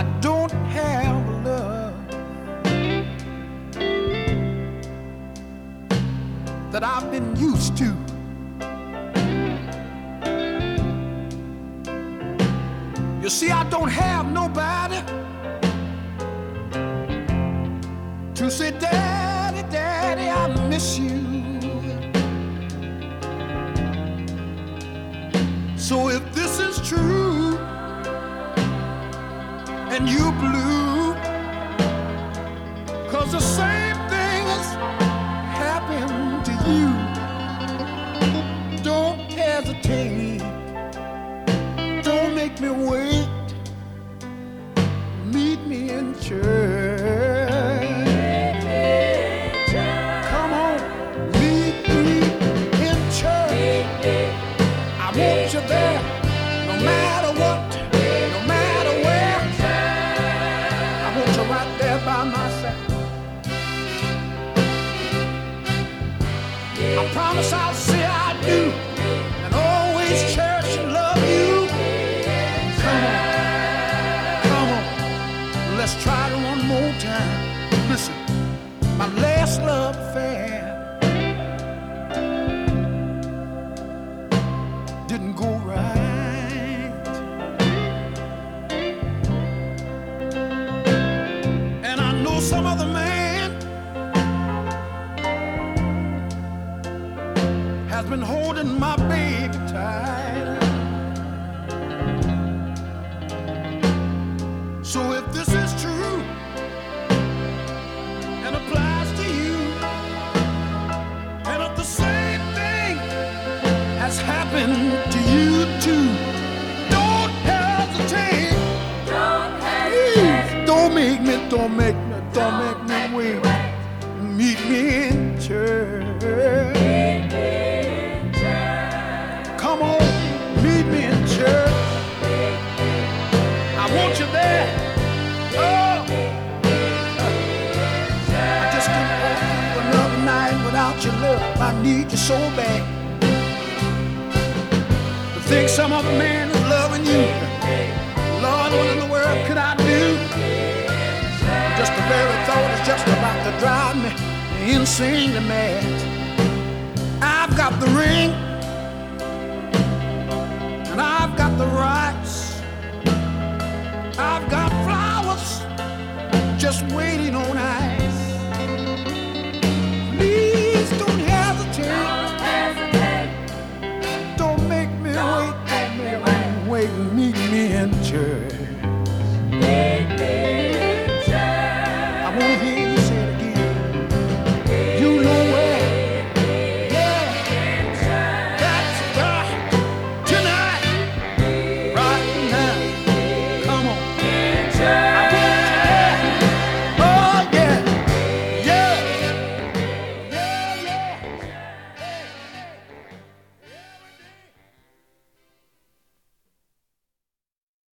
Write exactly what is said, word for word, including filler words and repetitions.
I don't have love that I've been used to. You see, I don't have nobody to say, Daddy, Daddy, I miss you. So if this is true and you blue, 'cause the same thing has happened to you, don't hesitate, don't make me wait, meet me in church. Come on, meet me in church. I want you there, no matter what, no matter where. I want you right there by my side. I promise I'll say I do, and always cherish and love you. Come on, come on, let's try it one more time. Listen, my last love affair didn't go right, and I know some other man has been holding my baby tight. So if this is true and applies to you, and if the same thing has happened to you too, don't hesitate. Don't Please, hesitate. don't make me, don't make me, don't make me wait. Meet me in church. Come on, meet me in church. I want you there. Oh, I just can't go through another night without your love. I need you so bad. To think some other man is loving you, Lord, what in the world could I do? Just the very thought is just about to drive me insane and mad. I've got the ring, and I've got the rights. I've got flowers just waiting on ice. Please don't hesitate. Don't hesitate. Don't make me wait. Don't make me wait. Meet me in church.